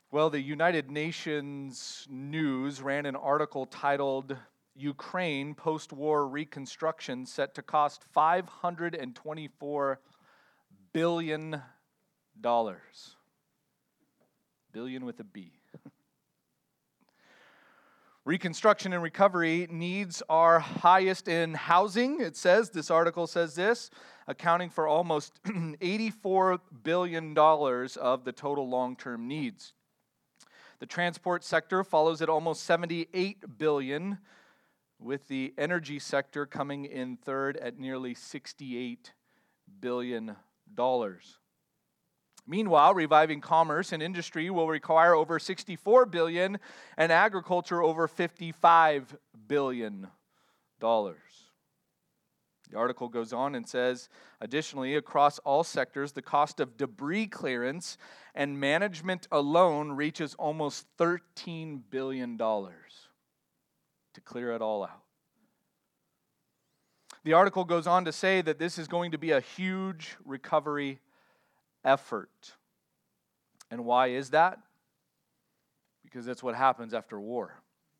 Well, the United Nations News ran an article titled Ukraine Post-War Reconstruction Set to Cost $524 billion. Billion with a B. Reconstruction and recovery needs are highest in housing, it says. This article says this, accounting for almost $84 billion of the total long-term needs. The transport sector follows at almost $78 billion, with the energy sector coming in third at nearly $68 billion. Meanwhile, reviving commerce and industry will require over $64 billion and agriculture over $55 billion. The article goes on and says, additionally, across all sectors, the cost of debris clearance and management alone reaches almost $13 billion to clear it all out. The article goes on to say that this is going to be a huge recovery effort. And why is that? Because that's what happens after war.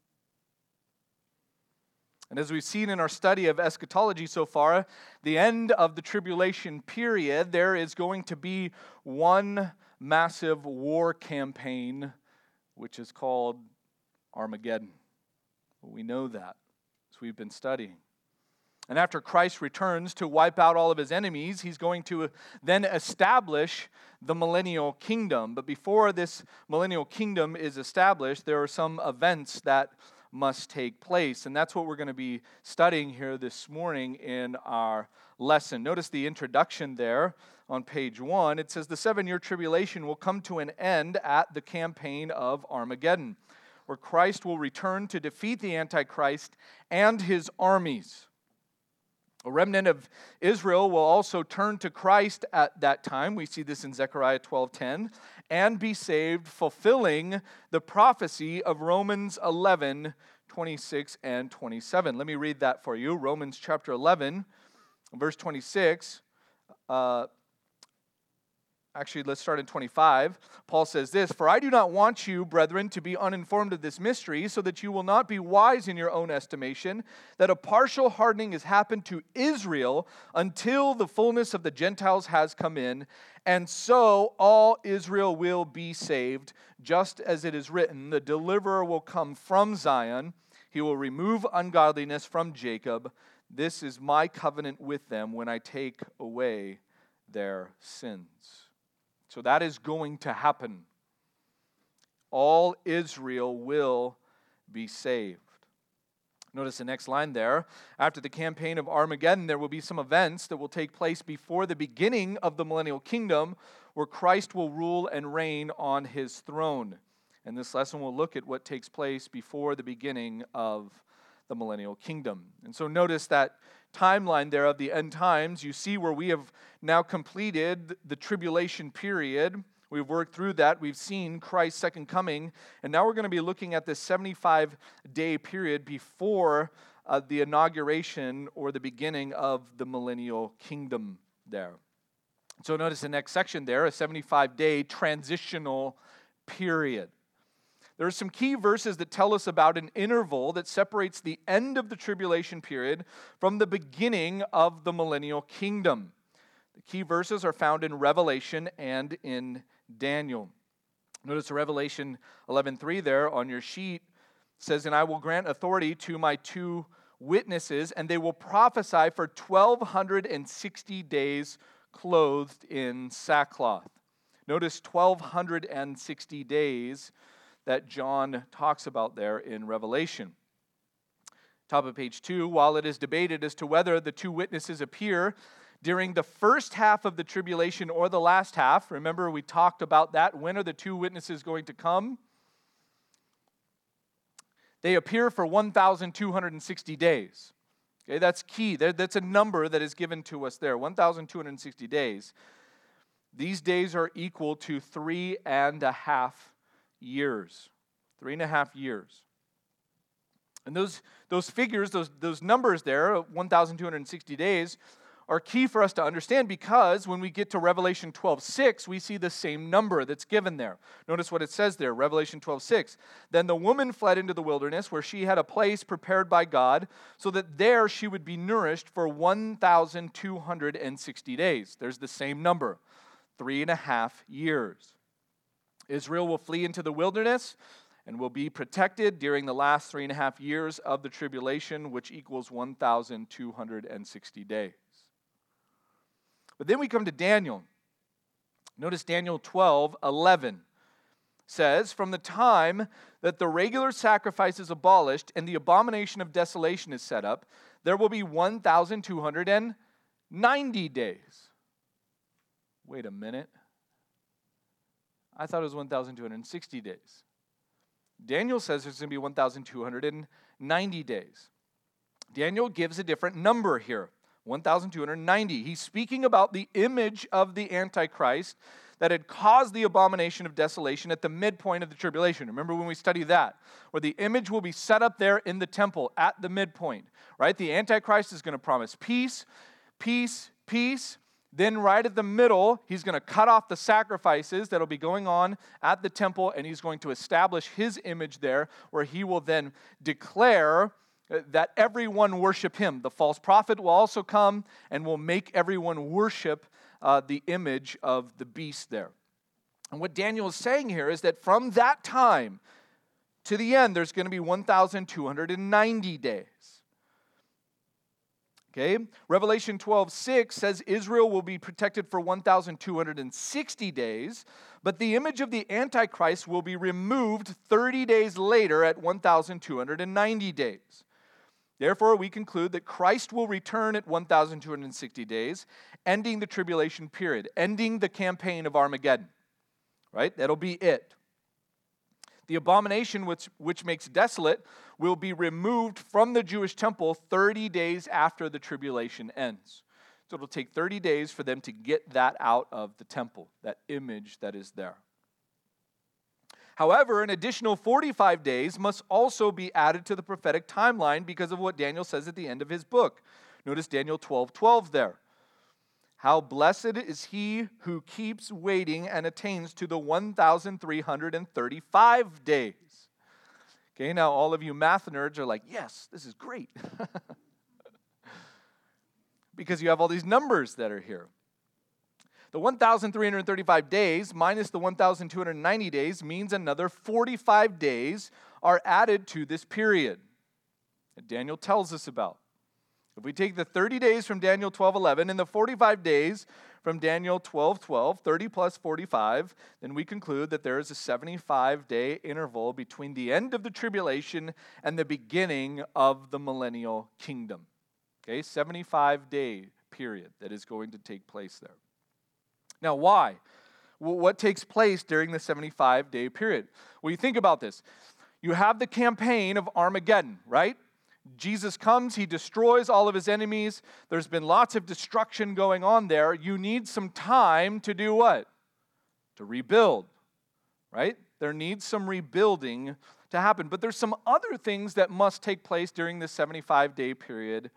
And as we've seen in our study of eschatology so far, the end of the tribulation period, there is going to be one massive war campaign, which is called Armageddon. We know that as we've been studying. And after Christ returns to wipe out all of his enemies, he's going to then establish the millennial kingdom. But before this millennial kingdom is established, there are some events that must take place. And that's what we're going to be studying here this morning in our lesson. Notice the introduction there on page 1. It says, the 7-year tribulation will come to an end at the campaign of Armageddon, where Christ will return to defeat the Antichrist and his armies. A remnant of Israel will also turn to Christ at that time. We see this in Zechariah 12:10, and be saved, fulfilling the prophecy of Romans 11:26 and 27. Let me read that for you. Romans chapter 11, verse 26. Actually, let's start in 25. Paul says this, for I do not want you, brethren, to be uninformed of this mystery, so that you will not be wise in your own estimation, that a partial hardening has happened to Israel until the fullness of the Gentiles has come in, and so all Israel will be saved, just as it is written, the deliverer will come from Zion, he will remove ungodliness from Jacob. This is my covenant with them when I take away their sins. So that is going to happen. All Israel will be saved. Notice the next line there. After the campaign of Armageddon, there will be some events that will take place before the beginning of the millennial kingdom, where Christ will rule and reign on his throne. And this lesson will look at what takes place before the beginning of the millennial kingdom. And so notice that timeline there of the end times. You see where we have now completed the tribulation period. We've worked through that. We've seen Christ's second coming. And now we're going to be looking at this 75-day period before the inauguration or the beginning of the millennial kingdom there. So notice the next section there, a 75-day transitional period. There are some key verses that tell us about an interval that separates the end of the tribulation period from the beginning of the millennial kingdom. The key verses are found in Revelation and in Daniel. Notice Revelation 11:3 there on your sheet says, and I will grant authority to my 2 witnesses, and they will prophesy for 1,260 days clothed in sackcloth. Notice 1,260 days that John talks about there in Revelation. Top of page 2, while it is debated as to whether the 2 witnesses appear during the first half of the tribulation or the last half, remember we talked about that, when are the 2 witnesses going to come? They appear for 1,260 days. Okay, that's key. That's a number that is given to us there, 1,260 days. These days are equal to 3.5 years. 3.5 years. And those figures, those numbers there, 1,260 days, are key for us to understand because when we get to Revelation 12:6, we see the same number that's given there. Notice what it says there, Revelation 12:6. Then the woman fled into the wilderness where she had a place prepared by God so that there she would be nourished for 1,260 days. There's the same number, 3.5 years. Israel will flee into the wilderness and will be protected during the last 3.5 years of the tribulation, which equals 1,260 days. But then we come to Daniel. Notice Daniel 12:11 says, from the time that the regular sacrifice is abolished and the abomination of desolation is set up, there will be 1,290 days. Wait a minute. I thought it was 1,260 days. Daniel says there's going to be 1,290 days. Daniel gives a different number here, 1,290. He's speaking about the image of the Antichrist that had caused the abomination of desolation at the midpoint of the tribulation. Remember when we studied that, where the image will be set up there in the temple at the midpoint, right? The Antichrist is going to promise peace, peace, peace. Then right at the middle, he's going to cut off the sacrifices that will be going on at the temple, and he's going to establish his image there, where he will then declare that everyone worship him. The false prophet will also come and will make everyone worship the image of the beast there. And what Daniel is saying here is that from that time to the end, there's going to be 1,290 days. Okay? Revelation 12:6 says Israel will be protected for 1,260 days, but the image of the Antichrist will be removed 30 days later at 1,290 days. Therefore, we conclude that Christ will return at 1,260 days, ending the tribulation period, ending the campaign of Armageddon. Right? That'll be it. The abomination which makes desolate will be removed from the Jewish temple 30 days after the tribulation ends. So it'll take 30 days for them to get that out of the temple, that image that is there. However, an additional 45 days must also be added to the prophetic timeline because of what Daniel says at the end of his book. Notice Daniel 12:12 there. How blessed is he who keeps waiting and attains to the 1,335 days. Okay, now all of you math nerds are like, yes, this is great. Because you have all these numbers that are here. The 1,335 days minus the 1,290 days means another 45 days are added to this period that Daniel tells us about. If we take the 30 days from Daniel 12:11 and the 45 days from Daniel 12:12, 30 plus 45, then we conclude that there is a 75-day interval between the end of the tribulation and the beginning of the millennial kingdom. Okay, 75-day period that is going to take place there. Now, why? Well, what takes place during the 75-day period? Well, you think about this. You have the campaign of Armageddon, right? Jesus comes, he destroys all of his enemies. There's been lots of destruction going on there. You need some time to do what? To rebuild, right? There needs some rebuilding to happen. But there's some other things that must take place during this 75-day period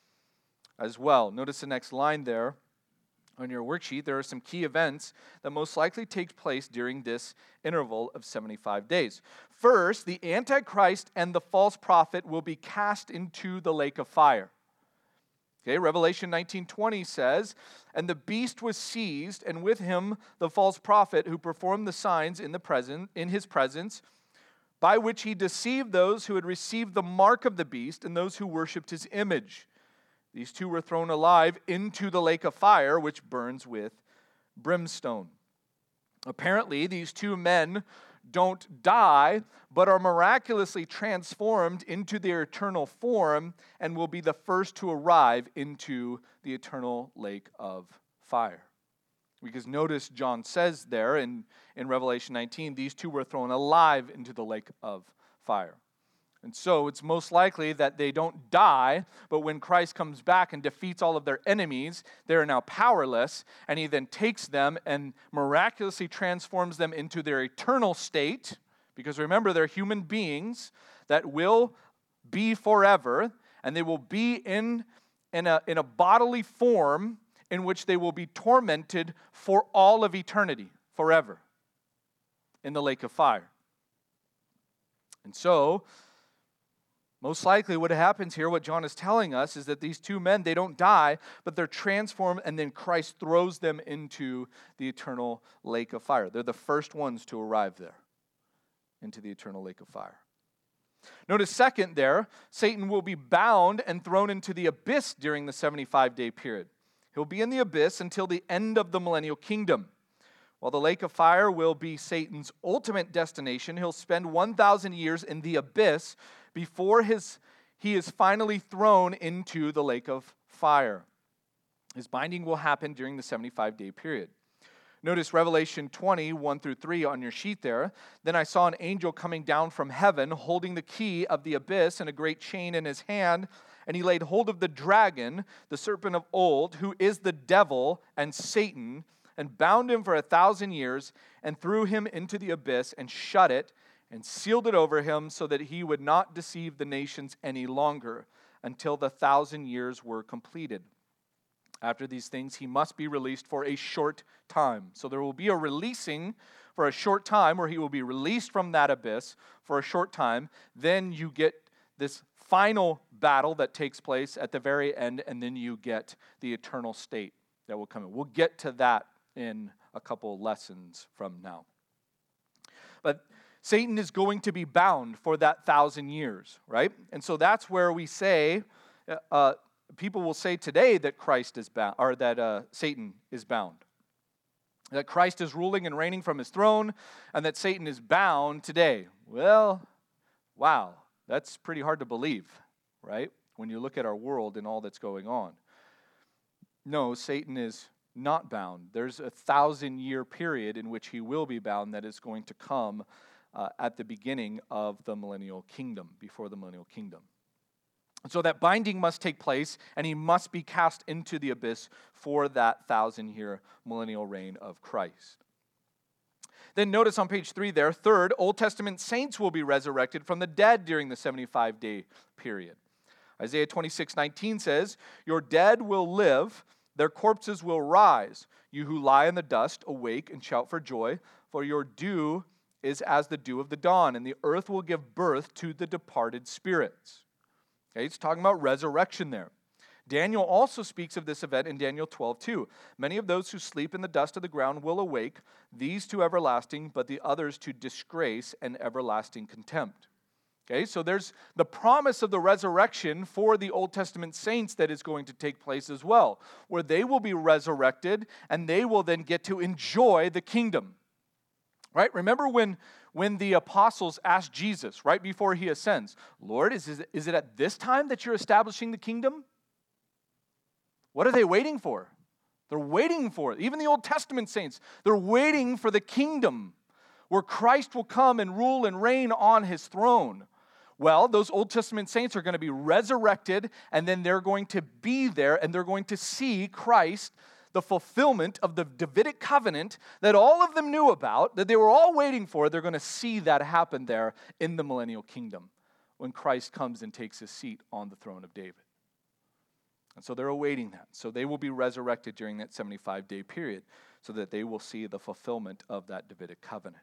as well. Notice the next line there. On your worksheet, there are some key events that most likely take place during this interval of 75 days. First, the Antichrist and the false prophet will be cast into the lake of fire. Okay, Revelation 19:20 says, and the beast was seized, and with him the false prophet who performed the signs in his presence, by which he deceived those who had received the mark of the beast and those who worshipped his image. These two were thrown alive into the lake of fire, which burns with brimstone. Apparently, these two men don't die, but are miraculously transformed into their eternal form and will be the first to arrive into the eternal lake of fire. Because notice John says there in Revelation 19, these two were thrown alive into the lake of fire. And so it's most likely that they don't die, but when Christ comes back and defeats all of their enemies, they are now powerless, and he then takes them and miraculously transforms them into their eternal state, because remember, they're human beings that will be forever, and they will be in in a bodily form in which they will be tormented for all of eternity, forever, in the lake of fire. And so, most likely what happens here, what John is telling us, is that these two men, they don't die, but they're transformed, and then Christ throws them into the eternal lake of fire. They're the first ones to arrive there, into the eternal lake of fire. Notice second there, Satan will be bound and thrown into the abyss during the 75-day period. He'll be in the abyss until the end of the millennial kingdom. While the lake of fire will be Satan's ultimate destination, he'll spend 1,000 years in the abyss before he is finally thrown into the lake of fire. His binding will happen during the 75-day period. Notice Revelation 20, 1 through 3 on your sheet there. Then I saw an angel coming down from heaven, holding the key of the abyss and a great chain in his hand. And he laid hold of the dragon, the serpent of old, who is the devil and Satan, and bound him for 1,000 years, and threw him into the abyss, and shut it, and sealed it over him, so that he would not deceive the nations any longer, until the 1,000 years were completed. After these things, he must be released for a short time. So there will be a releasing for a short time, where he will be released from that abyss for a short time. Then you get this final battle that takes place at the very end, and then you get the eternal state that will come in. We'll get to that in a couple lessons from now. But Satan is going to be bound for that 1,000 years, right? And so that's where we say, people will say today that Christ is bound, or that Satan is bound. That Christ is ruling and reigning from his throne, and that Satan is bound today. Well, wow, that's pretty hard to believe, right? When you look at our world and all that's going on. No, Satan is not bound. There's a 1,000-year period in which he will be bound that is going to come at the beginning of the millennial kingdom, before the millennial kingdom. And so that binding must take place, and he must be cast into the abyss for that 1,000-year millennial reign of Christ. Then notice on page 3 there, third, Old Testament saints will be resurrected from the dead during the 75-day period. Isaiah 26:19 says, "Your dead will live, their corpses will rise. You who lie in the dust, awake and shout for joy, for your dew is as the dew of the dawn, and the earth will give birth to the departed spirits." Okay, it's talking about resurrection there. Daniel also speaks of this event in Daniel 12:2. "Many of those who sleep in the dust of the ground will awake, these to everlasting, but the others to disgrace and everlasting contempt." Okay, so there's the promise of the resurrection for the Old Testament saints that is going to take place as well, where they will be resurrected and they will then get to enjoy the kingdom. Right? Remember when the apostles asked Jesus right before he ascends, "Lord, is it at this time that you're establishing the kingdom?" What are they waiting for? They're waiting for it. Even the Old Testament saints, they're waiting for the kingdom where Christ will come and rule and reign on his throne. Well, those Old Testament saints are going to be resurrected, and then they're going to be there, and they're going to see Christ, the fulfillment of the Davidic covenant that all of them knew about, that they were all waiting for. They're going to see that happen there in the millennial kingdom when Christ comes and takes his seat on the throne of David. And so they're awaiting that. So they will be resurrected during that 75-day period so that they will see the fulfillment of that Davidic covenant.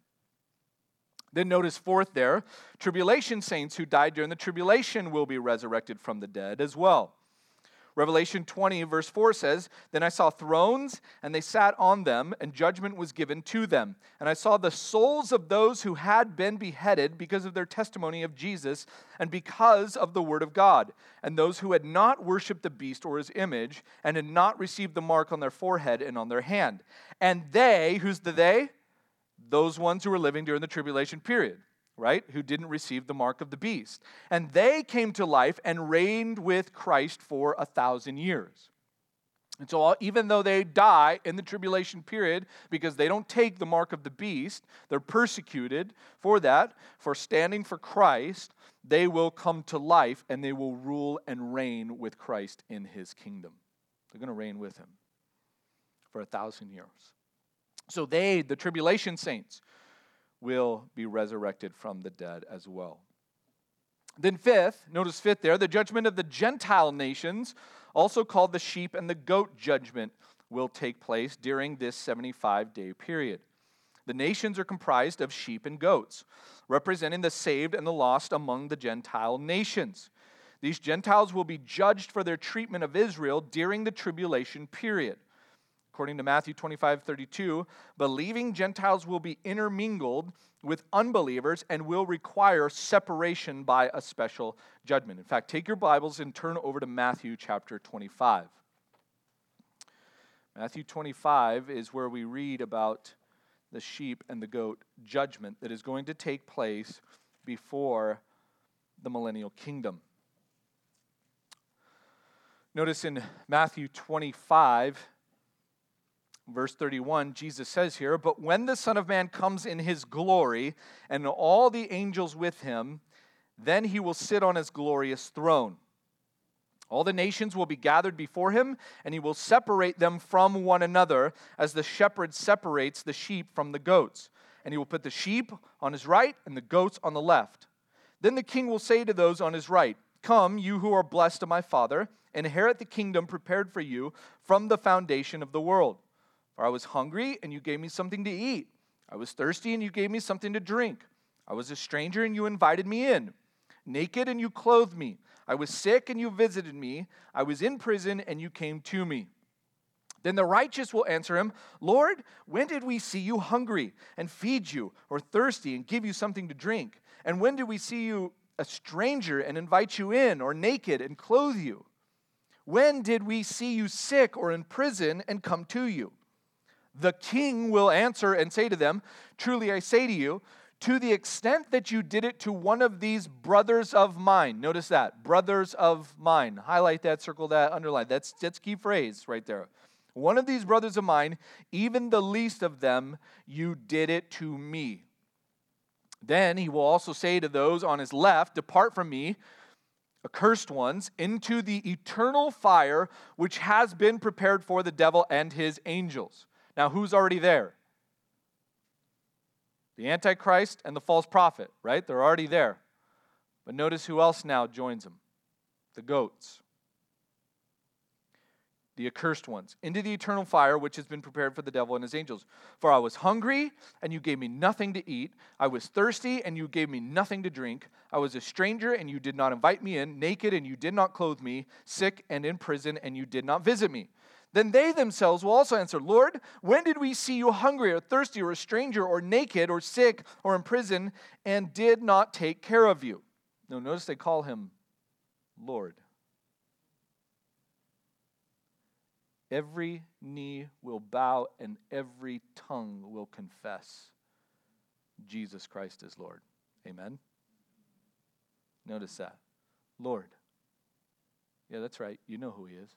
Then notice fourth there, tribulation saints who died during the tribulation will be resurrected from the dead as well. Revelation 20 verse 4 says, "Then I saw thrones, and they sat on them, and judgment was given to them. And I saw the souls of those who had been beheaded because of their testimony of Jesus and because of the word of God, and those who had not worshipped the beast or his image, and had not received the mark on their forehead and on their hand. And they," who's the they? Those ones who were living during the tribulation period, right? Who didn't receive the mark of the beast. "And they came to life and reigned with Christ for 1,000 years. And so even though they die in the tribulation period because they don't take the mark of the beast, they're persecuted for that, for standing for Christ, they will come to life and they will rule and reign with Christ in his kingdom. They're going to reign with him for 1,000 years. So they, the tribulation saints, will be resurrected from the dead as well. Then fifth, notice fifth there, the judgment of the Gentile nations, also called the sheep and the goat judgment, will take place during this 75-day period. The nations are comprised of sheep and goats, representing the saved and the lost among the Gentile nations. These Gentiles will be judged for their treatment of Israel during the tribulation period. According to Matthew 25:32, believing Gentiles will be intermingled with unbelievers and will require separation by a special judgment. In fact, take your Bibles and turn over to Matthew chapter 25. Matthew 25 is where we read about the sheep and the goat judgment that is going to take place before the millennial kingdom. Notice in Matthew 25, verse 31, Jesus says here, "But when the Son of Man comes in his glory, and all the angels with him, then he will sit on his glorious throne. All the nations will be gathered before him, and he will separate them from one another, as the shepherd separates the sheep from the goats. And he will put the sheep on his right and the goats on the left. Then the king will say to those on his right, 'Come, you who are blessed of my Father, inherit the kingdom prepared for you from the foundation of the world. For I was hungry, and you gave me something to eat. I was thirsty, and you gave me something to drink. I was a stranger, and you invited me in. Naked, and you clothed me. I was sick, and you visited me. I was in prison, and you came to me.' Then the righteous will answer him, 'Lord, when did we see you hungry and feed you, or thirsty and give you something to drink? And when did we see you a stranger and invite you in, or naked and clothe you? When did we see you sick or in prison and come to you?' The king will answer and say to them, 'Truly I say to you, to the extent that you did it to one of these brothers of mine,'" notice that, brothers of mine, highlight that, circle that, underline, that's key phrase right there. "One of these brothers of mine, even the least of them, you did it to me." Then he will also say to those on his left, "Depart from me, accursed ones, into the eternal fire which has been prepared for the devil and his angels." Now, who's already there? The Antichrist and the false prophet, right? They're already there. But notice who else now joins them. The goats. The accursed ones. "Into the eternal fire which has been prepared for the devil and his angels. For I was hungry, and you gave me nothing to eat. I was thirsty, and you gave me nothing to drink. I was a stranger, and you did not invite me in. Naked, and you did not clothe me. Sick and in prison, and you did not visit me." Then they themselves will also answer, "Lord, when did we see you hungry or thirsty or a stranger or naked or sick or in prison and did not take care of you?" Now notice they call him Lord. "Every knee will bow and every tongue will confess Jesus Christ is Lord." Amen? Notice that. Lord. Yeah, that's right. You know who he is.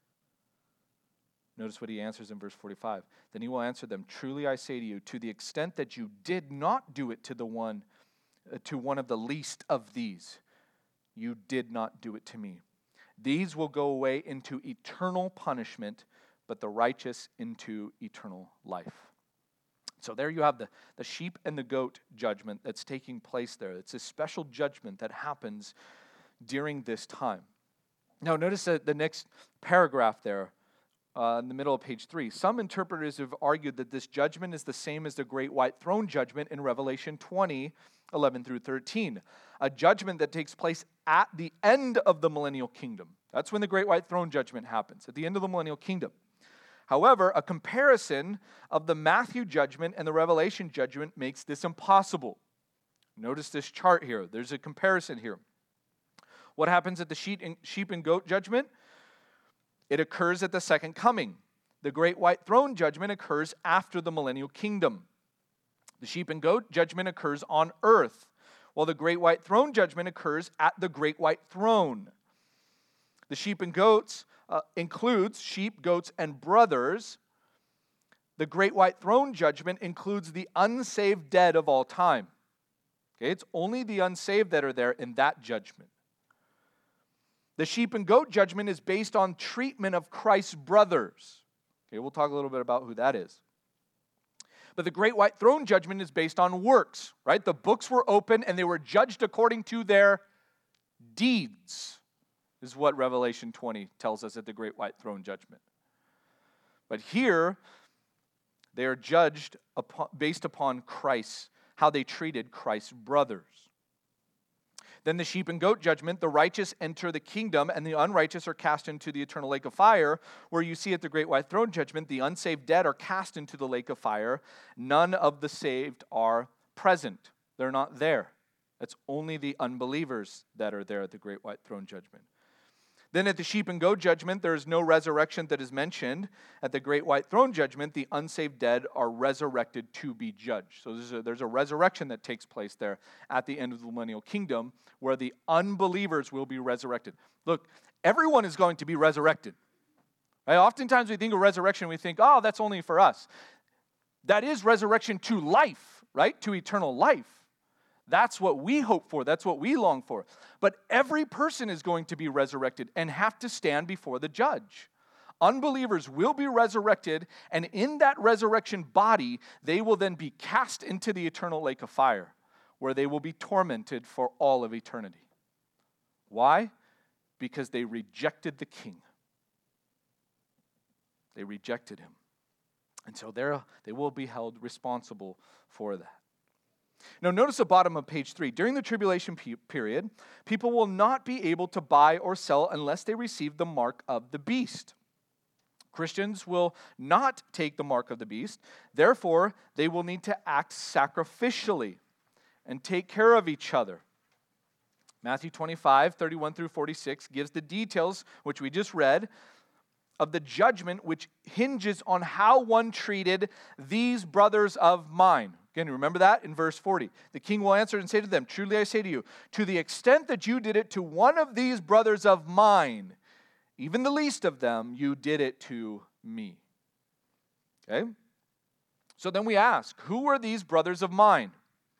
Notice what he answers in verse 45. "Then he will answer them, 'Truly I say to you, to the extent that you did not do it to one of the least of these, you did not do it to me. These will go away into eternal punishment, but the righteous into eternal life.'" So there you have the sheep and the goat judgment that's taking place there. It's a special judgment that happens during this time. Now notice the next paragraph there in the middle of page 3. "Some interpreters have argued that this judgment is the same as the great white throne judgment in Revelation 20, 11 through 13. A judgment that takes place at the end of the millennial kingdom. That's when the great white throne judgment happens, at the end of the millennial kingdom. However, a comparison of the Matthew judgment and the Revelation judgment makes this impossible. Notice this chart here. There's a comparison here. What happens at the sheep and goat judgment? It occurs at the second coming. The great white throne judgment occurs after the millennial kingdom. The sheep and goat judgment occurs on earth, while the great white throne judgment occurs at the great white throne. The sheep and goats includes sheep, goats, and brothers. The great white throne judgment includes the unsaved dead of all time. Okay, it's only the unsaved that are there in that judgment. The sheep and goat judgment is based on treatment of Christ's brothers. Okay, we'll talk a little bit about who that is. But the great white throne judgment is based on works, right? The books were open and they were judged according to their deeds, is what Revelation 20 tells us at the great white throne judgment. But here, they are judged based upon Christ, how they treated Christ's brothers. Then the sheep and goat judgment, the righteous enter the kingdom, and the unrighteous are cast into the eternal lake of fire, where you see at the great white throne judgment, the unsaved dead are cast into the lake of fire. None of the saved are present. They're not there. It's only the unbelievers that are there at the great white throne judgment. Then at the sheep and goat judgment, there is no resurrection that is mentioned. At the great white throne judgment, the unsaved dead are resurrected to be judged. So there's a resurrection that takes place there at the end of the millennial kingdom, where the unbelievers will be resurrected. Look, everyone is going to be resurrected. Right? Oftentimes we think of resurrection, we think, oh, that's only for us. That is resurrection to life, right? To eternal life. That's what we hope for. That's what we long for. But every person is going to be resurrected and have to stand before the judge. Unbelievers will be resurrected, and in that resurrection body, they will then be cast into the eternal lake of fire, where they will be tormented for all of eternity. Why? Because they rejected the king. They rejected him. And so they will be held responsible for that. Now, notice the bottom of page 3. During the tribulation period, people will not be able to buy or sell unless they receive the mark of the beast. Christians will not take the mark of the beast. Therefore, they will need to act sacrificially and take care of each other. Matthew 25, 31 through 46 gives the details, which we just read, of the judgment which hinges on how one treated these brothers of mine. Again, remember that in verse 40. The king will answer and say to them, truly I say to you, to the extent that you did it to one of these brothers of mine, even the least of them, you did it to me. Okay? So then we ask, who are these brothers of mine?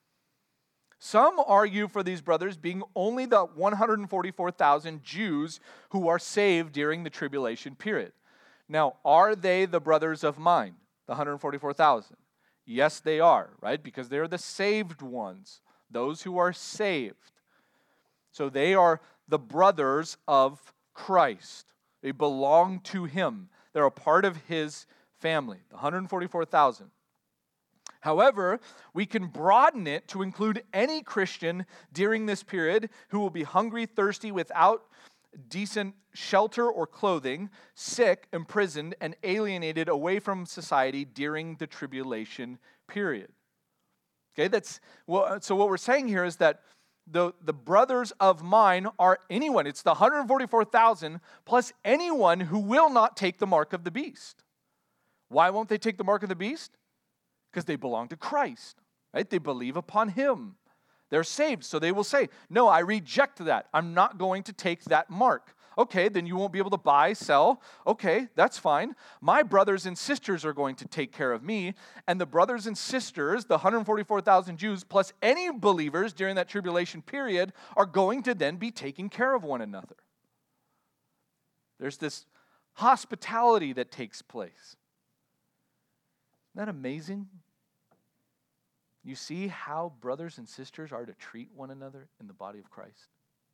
Some argue for these brothers being only the 144,000 Jews who are saved during the tribulation period. Now, are they the brothers of mine, the 144,000? Yes, they are, right? Because they're the saved ones, those who are saved. So they are the brothers of Christ. They belong to him. They're a part of his family, the 144,000. However, we can broaden it to include any Christian during this period who will be hungry, thirsty, without decent shelter or clothing, sick, imprisoned, and alienated away from society during the tribulation period. Okay, so what we're saying here is that the brothers of mine are anyone. It's the 144,000 plus anyone who will not take the mark of the beast. Why won't they take the mark of the beast? Because they belong to Christ, right? They believe upon him. They're saved, so they will say, no, I reject that. I'm not going to take that mark. Okay, then you won't be able to buy, sell. Okay, that's fine. My brothers and sisters are going to take care of me, and the brothers and sisters, the 144,000 Jews, plus any believers during that tribulation period, are going to then be taking care of one another. There's this hospitality that takes place. Isn't that amazing? You see how brothers and sisters are to treat one another in the body of Christ?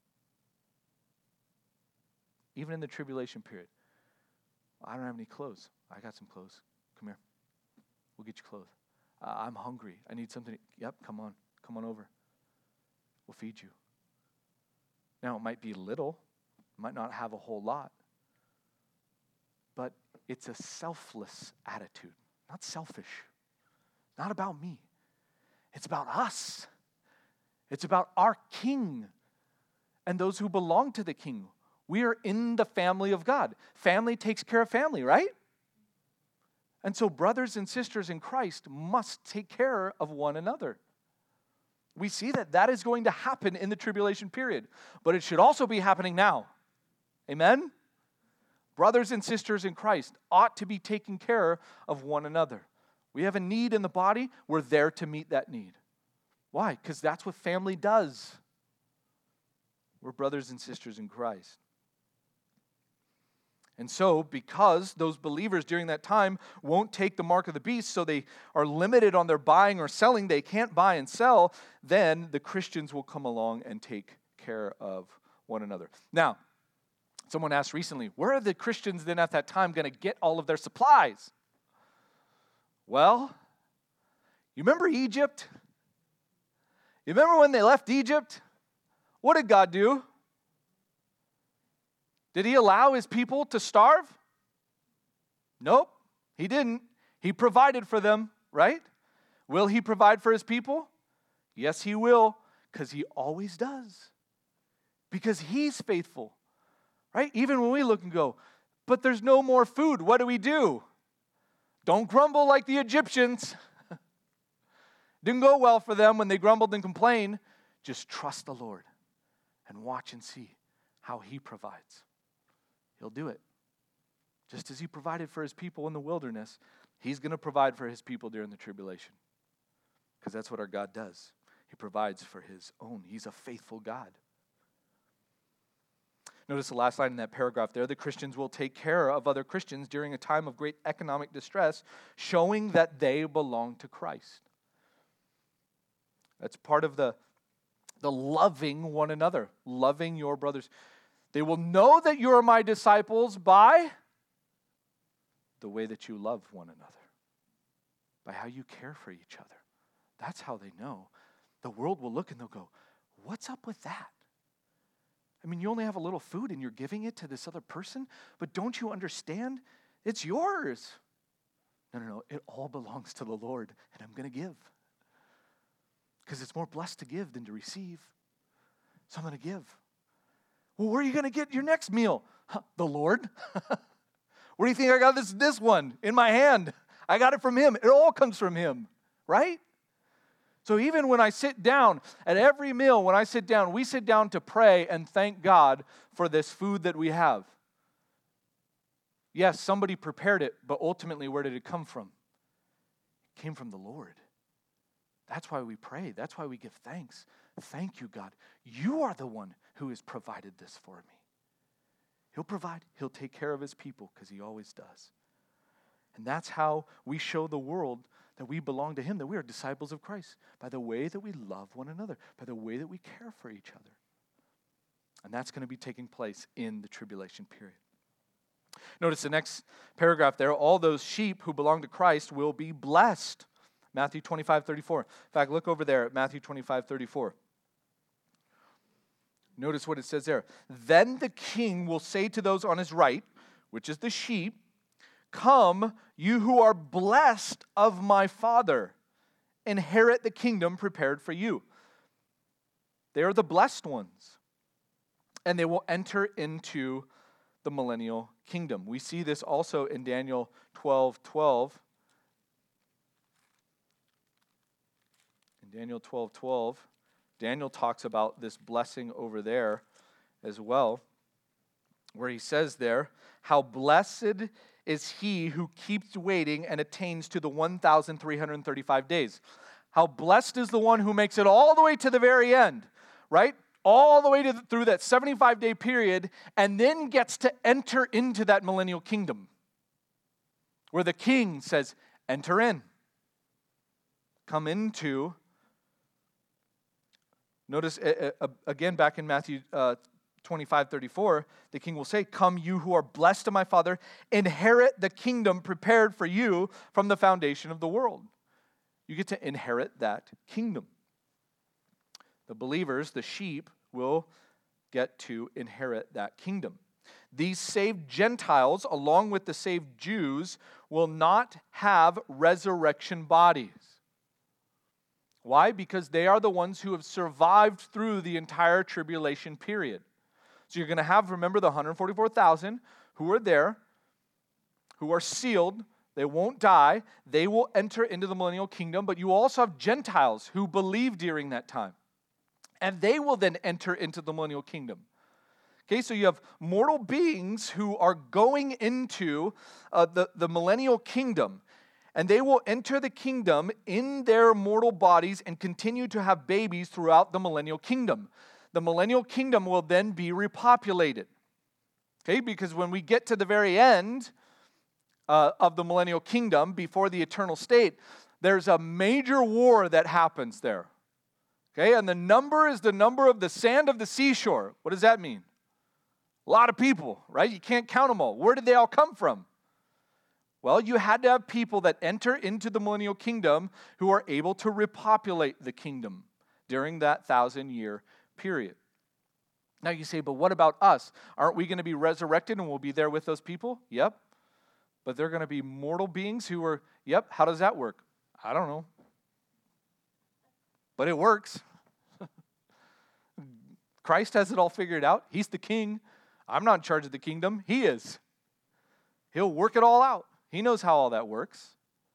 Even in the tribulation period. I don't have any clothes. I got some clothes. Come here. We'll get you clothes. I'm hungry. I need something. Yep, come on. Come on over. We'll feed you. Now, it might be little. It might not have a whole lot. But it's a selfless attitude. Not selfish. Not about me. It's about us. It's about our King and those who belong to the King. We are in the family of God. Family takes care of family, right? And so brothers and sisters in Christ must take care of one another. We see that is going to happen in the tribulation period, but it should also be happening now. Amen? Brothers and sisters in Christ ought to be taking care of one another. We have a need in the body. We're there to meet that need. Why? Because that's what family does. We're brothers and sisters in Christ. And so, because those believers during that time won't take the mark of the beast, so they are limited on their buying or selling, they can't buy and sell, then the Christians will come along and take care of one another. Now, someone asked recently, where are the Christians then at that time going to get all of their supplies? Well, you remember Egypt? You remember when they left Egypt? What did God do? Did he allow his people to starve? Nope, he didn't. He provided for them, right? Will he provide for his people? Yes, he will, because he always does. Because he's faithful, right? Even when we look and go, but there's no more food, what do? Don't grumble like the Egyptians. Didn't go well for them when they grumbled and complained. Just trust the Lord and watch and see how he provides. He'll do it. Just as he provided for his people in the wilderness, he's going to provide for his people during the tribulation. Because that's what our God does. He provides for his own. He's a faithful God. Notice the last line in that paragraph there. The Christians will take care of other Christians during a time of great economic distress, showing that they belong to Christ. That's part of the loving one another, loving your brothers. They will know that you are my disciples by the way that you love one another, by how you care for each other. That's how they know. The world will look and they'll go, what's up with that? I mean, you only have a little food and you're giving it to this other person, but don't you understand? It's yours. No. It all belongs to the Lord, and I'm going to give. Because it's more blessed to give than to receive. So I'm going to give. Well, where are you going to get your next meal? The Lord. Where do you think I got this one in my hand? I got it from him. It all comes from him, right? So even when I sit down, at every meal, when I sit down, we sit down to pray and thank God for this food that we have. Yes, somebody prepared it, but ultimately, where did it come from? It came from the Lord. That's why we pray. That's why we give thanks. Thank you, God. You are the one who has provided this for me. He'll provide. He'll take care of his people because he always does. And that's how we show the world that we belong to him, that we are disciples of Christ, by the way that we love one another, by the way that we care for each other. And that's going to be taking place in the tribulation period. Notice the next paragraph there. All those sheep who belong to Christ will be blessed. Matthew 25:34. In fact, look over there at Matthew 25:34. Notice what it says there. Then the king will say to those on his right, which is the sheep, come, you who are blessed of my Father, inherit the kingdom prepared for you. They are the blessed ones, and they will enter into the millennial kingdom. We see this also in Daniel 12:12. In Daniel 12:12, Daniel talks about this blessing over there as well, where he says there, how blessed is he who keeps waiting and attains to the 1,335 days. How blessed is the one who makes it all the way to the very end, right? All the way through that 75-day period, and then gets to enter into that millennial kingdom, where the king says, enter in. Come into. Notice again back in Matthew 25:34, the king will say, come you who are blessed of my Father, inherit the kingdom prepared for you from the foundation of the world. You get to inherit that kingdom. The believers, the sheep, will get to inherit that kingdom. These saved Gentiles, along with the saved Jews, will not have resurrection bodies. Why? Because they are the ones who have survived through the entire tribulation period. So you're going to have, remember, the 144,000 who are there, who are sealed. They won't die. They will enter into the millennial kingdom. But you also have Gentiles who believe during that time. And they will then enter into the millennial kingdom. Okay, so you have mortal beings who are going into the millennial kingdom. And they will enter the kingdom in their mortal bodies and continue to have babies throughout the millennial kingdom. The millennial kingdom will then be repopulated. Okay, because when we get to the very end of the millennial kingdom, before the eternal state, there's a major war that happens there. Okay, and the number is the number of the sand of the seashore. What does that mean? A lot of people, right? You can't count them all. Where did they all come from? Well, you had to have people that enter into the millennial kingdom who are able to repopulate the kingdom during that 1,000-year period. Now you say, but what about us? Aren't we going to be resurrected and we'll be there with those people? Yep. But they're going to be mortal beings who are, yep, how does that work? I don't know. But it works. Christ has it all figured out. He's the king. I'm not in charge of the kingdom. He is. He'll work it all out. He knows how all that works.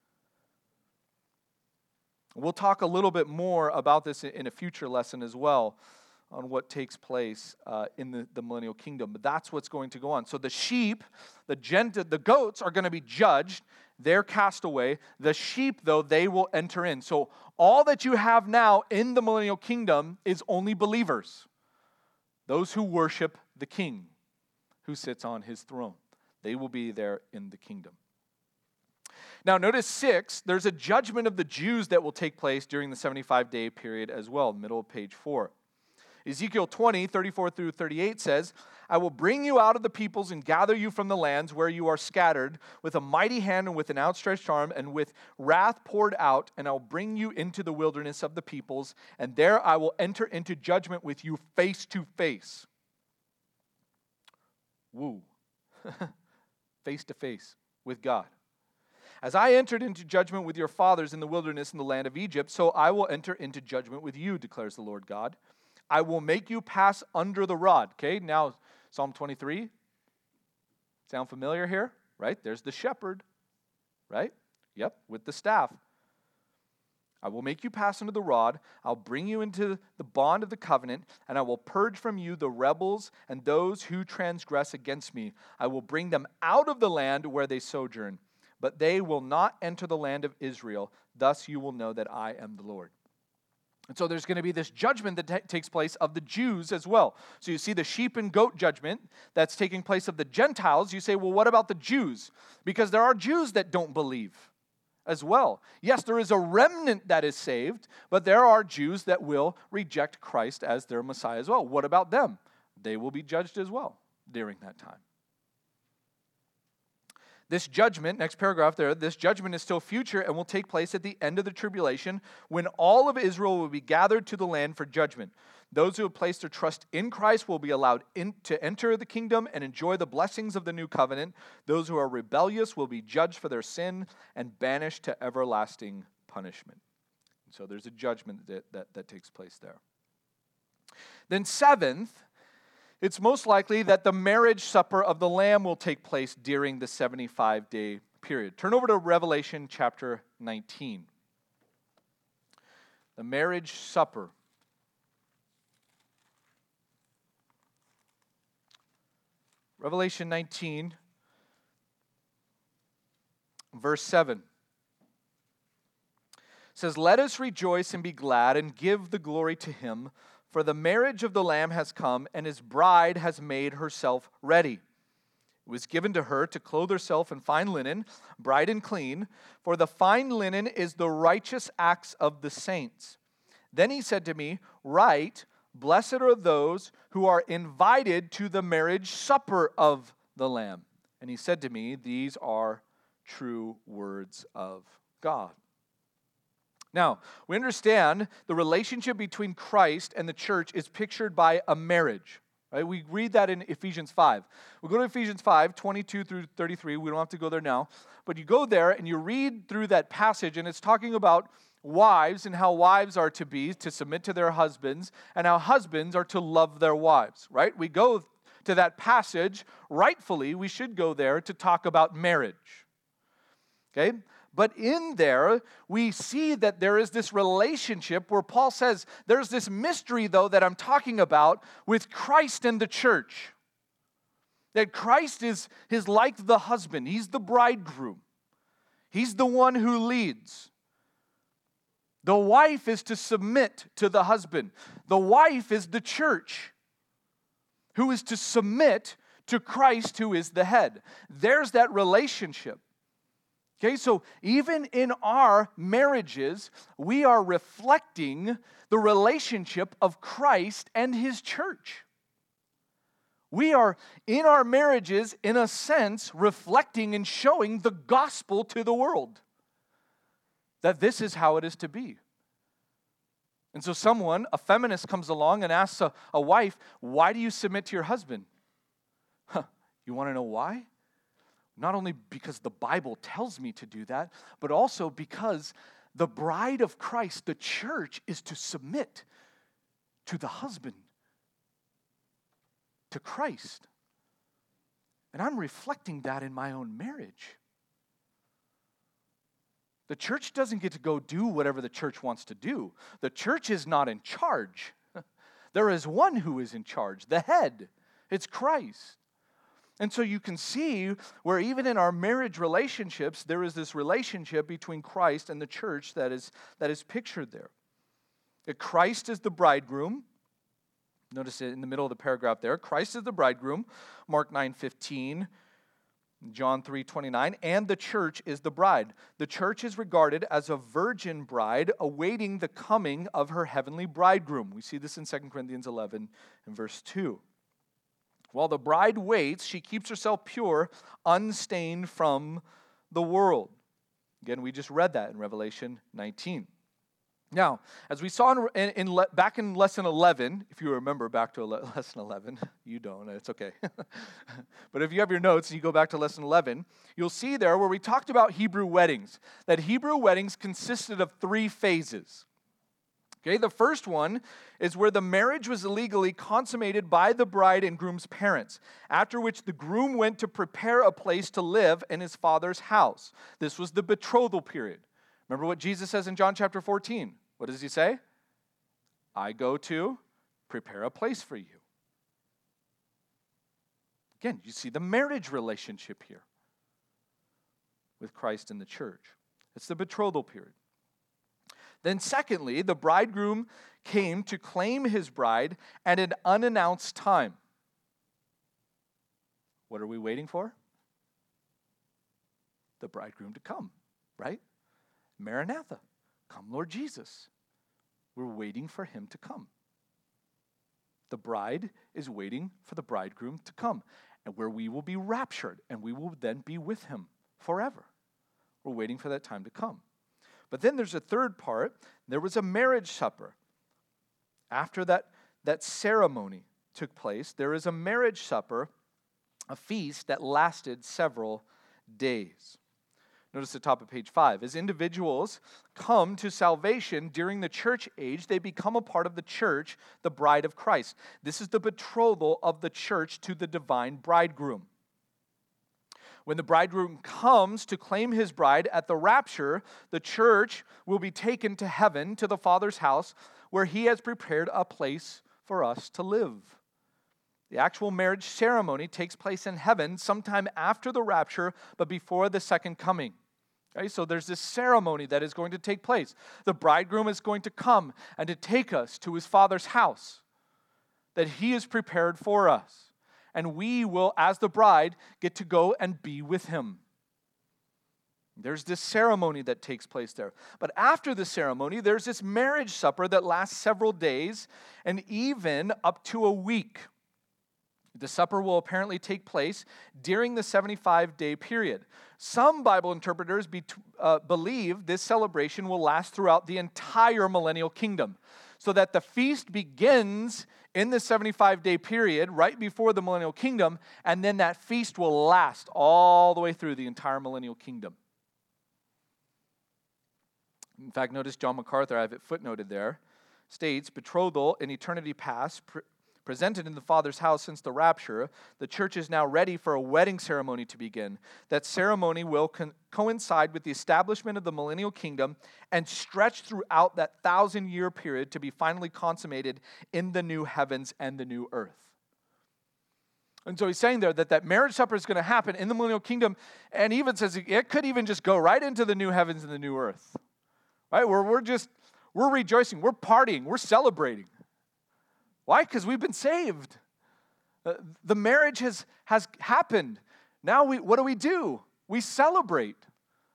We'll talk a little bit more about this in a future lesson as well on what takes place in the millennial kingdom. But that's what's going to go on. So the sheep, the goats are going to be judged. They're cast away. The sheep, though, they will enter in. So all that you have now in the millennial kingdom is only believers. Those who worship the king who sits on his throne. They will be there in the kingdom. Now, notice 6, there's a judgment of the Jews that will take place during the 75-day period as well, middle of page 4. Ezekiel 20, 34 through 38 says, I will bring you out of the peoples and gather you from the lands where you are scattered with a mighty hand and with an outstretched arm and with wrath poured out, and I'll bring you into the wilderness of the peoples, and there I will enter into judgment with you face to face. Woo. Face to face with God. As I entered into judgment with your fathers in the wilderness in the land of Egypt, so I will enter into judgment with you, declares the Lord God. I will make you pass under the rod. Okay, now Psalm 23. Sound familiar here? Right? There's the shepherd. Right? Yep, with the staff. I will make you pass under the rod. I'll bring you into the bond of the covenant, and I will purge from you the rebels and those who transgress against me. I will bring them out of the land where they sojourn, but they will not enter the land of Israel. Thus you will know that I am the Lord. And so there's going to be this judgment that takes place of the Jews as well. So you see the sheep and goat judgment that's taking place of the Gentiles. You say, well, what about the Jews? Because there are Jews that don't believe as well. Yes, there is a remnant that is saved, but there are Jews that will reject Christ as their Messiah as well. What about them? They will be judged as well during that time. This judgment, next paragraph there, this judgment is still future and will take place at the end of the tribulation when all of Israel will be gathered to the land for judgment. Those who have placed their trust in Christ will be allowed to enter the kingdom and enjoy the blessings of the new covenant. Those who are rebellious will be judged for their sin and banished to everlasting punishment. So there's a judgment that takes place there. Then 7th, it's most likely that the marriage supper of the Lamb will take place during the 75-day period. Turn over to Revelation chapter 19. The marriage supper. Revelation 19, verse 7. Says, let us rejoice and be glad and give the glory to him, for the marriage of the Lamb has come, and his bride has made herself ready. It was given to her to clothe herself in fine linen, bright and clean, for the fine linen is the righteous acts of the saints. Then he said to me, write, blessed are those who are invited to the marriage supper of the Lamb. And he said to me, these are true words of God. Now, we understand the relationship between Christ and the church is pictured by a marriage. Right? We read that in Ephesians 5. We go to Ephesians 5, 22 through 33. We don't have to go there now. But you go there and you read through that passage, and it's talking about wives and how wives are to submit to their husbands, and how husbands are to love their wives. Right? We go to that passage. Rightfully, we should go there to talk about marriage. Okay? But in there, we see that there is this relationship where Paul says, there's this mystery, though, that I'm talking about with Christ and the church. That Christ is like the husband. He's the bridegroom. He's the one who leads. The wife is to submit to the husband. The wife is the church, who is to submit to Christ, who is the head. There's that relationship. Okay, so even in our marriages, we are reflecting the relationship of Christ and his church. We are, in our marriages, in a sense, reflecting and showing the gospel to the world. That this is how it is to be. And so someone, a feminist, comes along and asks a wife, why do you submit to your husband? You want to know why? Not only because the Bible tells me to do that, but also because the bride of Christ, the church, is to submit to the husband, to Christ. And I'm reflecting that in my own marriage. The church doesn't get to go do whatever the church wants to do. The church is not in charge. There is one who is in charge, the head. It's Christ. And so you can see where even in our marriage relationships, there is this relationship between Christ and the church that is pictured there. That Christ is the bridegroom. Notice it in the middle of the paragraph there. Christ is the bridegroom, Mark 9:15, John 3:29, and the church is the bride. The church is regarded as a virgin bride awaiting the coming of her heavenly bridegroom. We see this in 2 Corinthians 11 and verse 2. While the bride waits, she keeps herself pure, unstained from the world. Again, we just read that in Revelation 19. Now, as we saw back in Lesson 11, if you remember back to Lesson 11, you don't, it's okay. But if you have your notes and you go back to Lesson 11, you'll see there where we talked about Hebrew weddings, that Hebrew weddings consisted of 3 phases. Okay, the first one is where the marriage was illegally consummated by the bride and groom's parents, after which the groom went to prepare a place to live in his father's house. This was the betrothal period. Remember what Jesus says in John chapter 14. What does he say? I go to prepare a place for you. Again, you see the marriage relationship here with Christ and the church. It's the betrothal period. Then secondly, the bridegroom came to claim his bride at an unannounced time. What are we waiting for? The bridegroom to come, right? Maranatha, come Lord Jesus. We're waiting for him to come. The bride is waiting for the bridegroom to come, and where we will be raptured, and we will then be with him forever. We're waiting for that time to come. But then there's a third part. There was a marriage supper. After that ceremony took place, there is a marriage supper, a feast that lasted several days. Notice the top of page 5. As individuals come to salvation during the church age, they become a part of the church, the bride of Christ. This is the betrothal of the church to the divine bridegroom. When the bridegroom comes to claim his bride at the rapture, the church will be taken to heaven, to the Father's house, where he has prepared a place for us to live. The actual marriage ceremony takes place in heaven sometime after the rapture, but before the second coming. Okay, so there's this ceremony that is going to take place. The bridegroom is going to come and to take us to his Father's house that he has prepared for us. And we will, as the bride, get to go and be with him. There's this ceremony that takes place there. But after the ceremony, there's this marriage supper that lasts several days and even up to a week. The supper will apparently take place during the 75-day period. Some Bible interpreters believe this celebration will last throughout the entire millennial kingdom, so that the feast begins in the 75-day period right before the millennial kingdom, and then that feast will last all the way through the entire millennial kingdom. In fact, notice John MacArthur, I have it footnoted there, states, betrothal in eternity past, presented in the Father's house since the rapture, the church is now ready for a wedding ceremony to begin. That ceremony will coincide with the establishment of the millennial kingdom and stretch throughout that 1,000-year period to be finally consummated in the new heavens and the new earth. And so he's saying there that marriage supper is going to happen in the millennial kingdom, and he even says it could even just go right into the new heavens and the new earth. Right? We're rejoicing, we're partying, we're celebrating. Why? Because we've been saved. The marriage has happened. Now what do? We celebrate.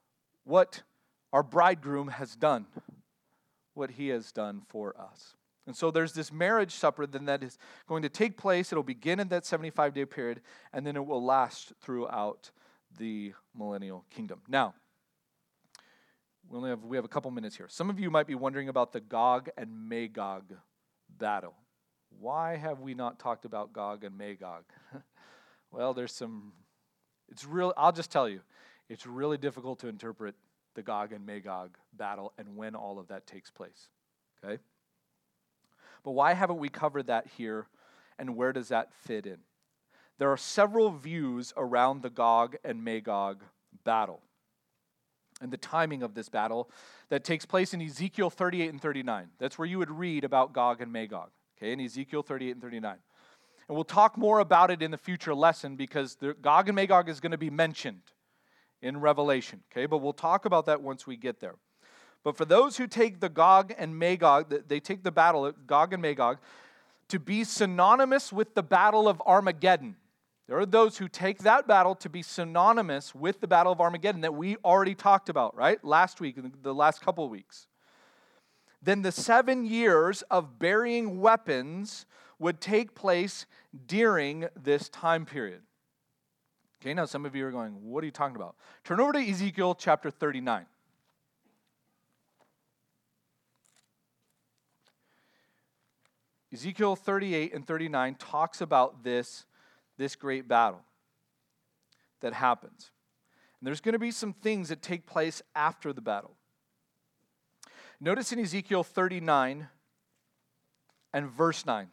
what our bridegroom has done, what he has done for us. And so there's this marriage supper then that is going to take place. It'll begin in that 75-day period, and then it will last throughout the millennial kingdom. Now, we have a couple minutes here. Some of you might be wondering about the Gog and Magog battle. Why have we not talked about Gog and Magog? Well, I'll just tell you, it's really difficult to interpret the Gog and Magog battle and when all of that takes place. Okay? But why haven't we covered that here, and where does that fit in? There are several views around the Gog and Magog battle and the timing of this battle that takes place in Ezekiel 38 and 39. That's where you would read about Gog and Magog, okay, in Ezekiel 38 and 39. And we'll talk more about it in the future lesson because Gog and Magog is going to be mentioned in Revelation, okay? But we'll talk about that once we get there. But for those who take the Gog and Magog, they take the battle of Gog and Magog to be synonymous with the battle of Armageddon. There are those who take that battle to be synonymous with the battle of Armageddon that we already talked about, right? Last week, the last couple of weeks. Then the 7 years of burying weapons would take place during this time period. Okay, now some of you are going, what are you talking about? Turn over to Ezekiel chapter 39. Ezekiel 38 and 39 talks about this great battle that happens. And there's going to be some things that take place after the battle. Notice in Ezekiel 39 and verse 9. It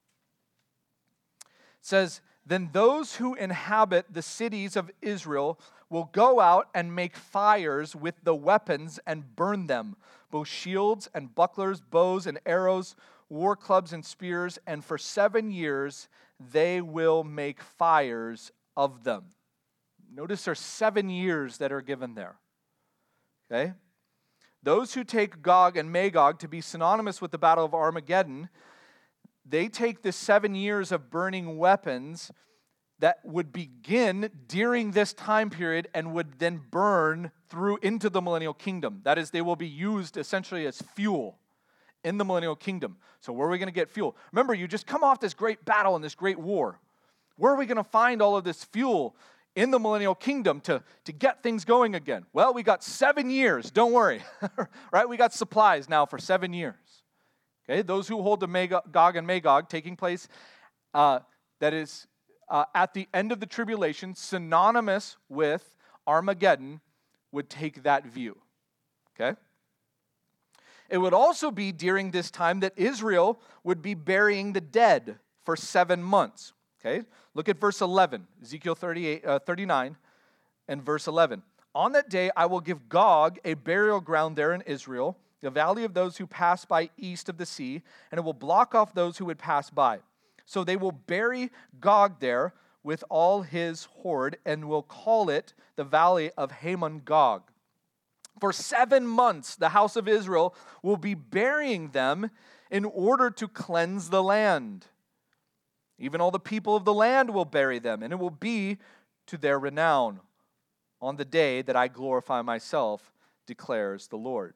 says, "Then those who inhabit the cities of Israel will go out and make fires with the weapons and burn them, both shields and bucklers, bows and arrows, war clubs and spears, and for 7 years they will make fires of them." Notice there's 7 years that are given there. Okay? Those who take Gog and Magog to be synonymous with the Battle of Armageddon, they take the 7 years of burning weapons that would begin during this time period and would then burn through into the millennial kingdom. That is, they will be used essentially as fuel in the millennial kingdom. So where are we going to get fuel? Remember, you just come off this great battle and this great war. Where are we going to find all of this fuel in the millennial kingdom to get things going again? Well, we got 7 years. Don't worry. Right? We got supplies now for 7 years. Okay, those who hold the Gog and Magog taking place, that is at the end of the tribulation, synonymous with Armageddon, would take that view. Okay? It would also be during this time that Israel would be burying the dead for 7 months. Okay? Look at verse 11, Ezekiel 39 and verse 11. "On that day I will give Gog a burial ground there in Israel, the valley of those who pass by east of the sea, and it will block off those who would pass by. So they will bury Gog there with all his horde, and will call it the valley of Hamon Gog. For 7 months, the house of Israel will be burying them in order to cleanse the land. Even all the people of the land will bury them, and it will be to their renown on the day that I glorify myself, declares the Lord."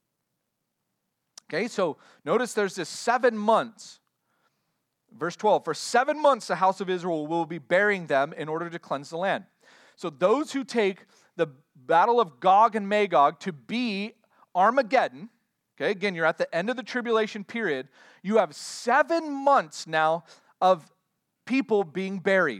Okay, so notice there's this 7 months. Verse 12, "For 7 months the house of Israel will be burying them in order to cleanse the land." So those who take the battle of Gog and Magog to be Armageddon, okay, again, you're at the end of the tribulation period, you have 7 months now of people being buried.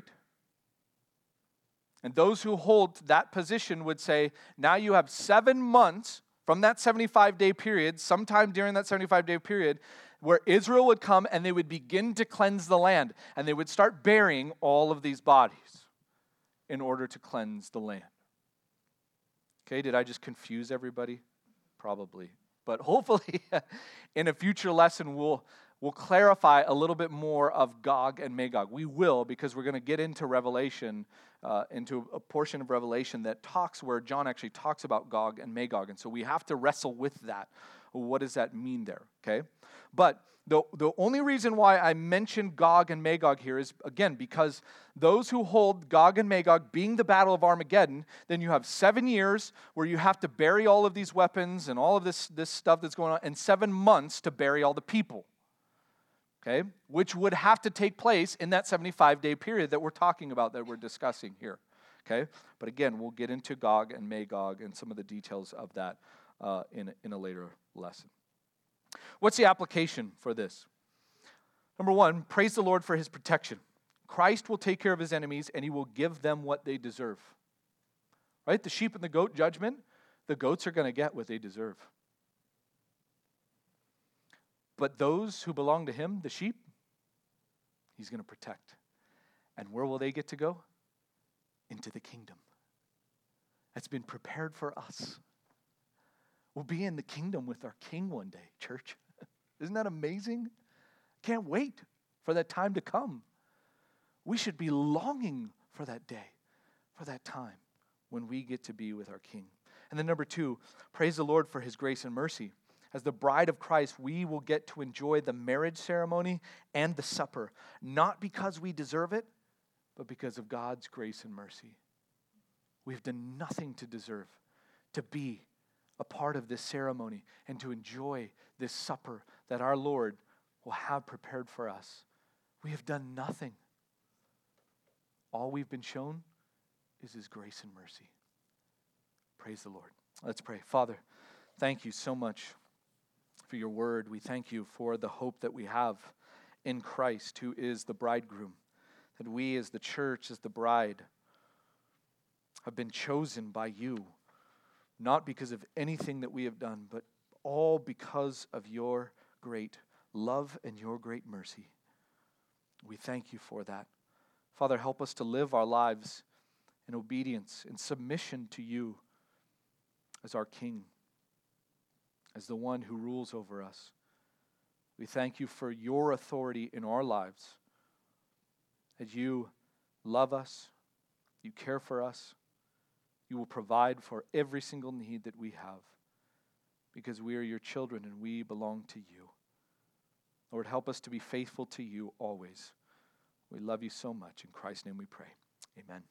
And those who hold that position would say, now you have 7 months from that 75-day period, sometime during that 75-day period, where Israel would come and they would begin to cleanse the land. And they would start burying all of these bodies in order to cleanse the land. Okay, did I just confuse everybody? Probably. But hopefully in a future lesson we'll clarify a little bit more of Gog and Magog. We will, because we're going to get into Revelation, into a portion of Revelation that talks where John actually talks about Gog and Magog. And so we have to wrestle with that what does that mean there, okay? But the only reason why I mentioned Gog and Magog here is, again, because those who hold Gog and Magog being the Battle of Armageddon, then you have 7 years where you have to bury all of these weapons and all of this stuff that's going on, and 7 months to bury all the people, okay? Which would have to take place in that 75-day period that we're talking about, that we're discussing here, okay? But again, we'll get into Gog and Magog and some of the details of that in a later lesson. What's the application for this? Number one, praise the Lord for his protection. Christ will take care of his enemies, and he will give them what they deserve. Right? The sheep and the goat judgment, the goats are going to get what they deserve. But those who belong to him, the sheep, he's going to protect. And where will they get to go? Into the kingdom. That's been prepared for us. We'll be in the kingdom with our King one day, church. Isn't that amazing? Can't wait for that time to come. We should be longing for that day, for that time when we get to be with our King. And then number two, praise the Lord for his grace and mercy. As the bride of Christ, we will get to enjoy the marriage ceremony and the supper, not because we deserve it, but because of God's grace and mercy. We've done nothing to deserve to be a part of this ceremony and to enjoy this supper that our Lord will have prepared for us. We have done nothing. All we've been shown is his grace and mercy. Praise the Lord. Let's pray. Father, thank you so much for your word. We thank you for the hope that we have in Christ, who is the bridegroom, that we as the church, as the bride, have been chosen by you, not because of anything that we have done, but all because of your great love and your great mercy. We thank you for that. Father, help us to live our lives in obedience, in submission to you as our King, as the one who rules over us. We thank you for your authority in our lives, that you love us, you care for us, you will provide for every single need that we have, because we are your children and we belong to you. Lord, help us to be faithful to you always. We love you so much. In Christ's name we pray. Amen.